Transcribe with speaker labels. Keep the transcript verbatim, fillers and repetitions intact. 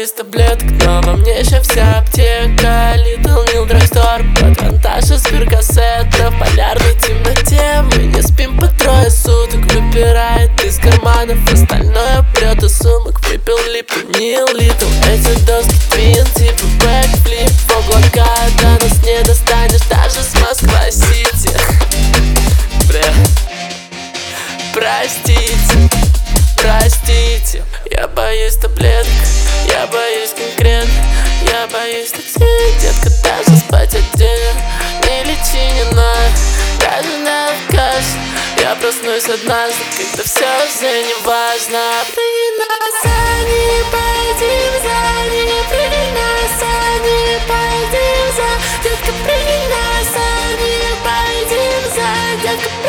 Speaker 1: из таблеток, но во мне еще вся аптека. Little Nil Drugstore, под вантаж из перкассета. В полярной темноте мы не спим по трое суток. Выпирает из карманов, остальное прет из сумок. Выпил липу, Нил Литл, эти доски твин, типа бэкфлип в облака. До нас не достанешь даже с Москва-Сити. Бля, простите, простите. Я боюсь таблеток, я боюсь конкретно. Я боюсь такси, детка, даже спать отдельно. Не лечи, не надо, даже на отказ. Я проснусь однажды, когда все уже не важно. Прыгай на сани, пойдем за ней. Прыгай на сани, пойдем за. Детка, прыгай на сани, пойдем за. Детка,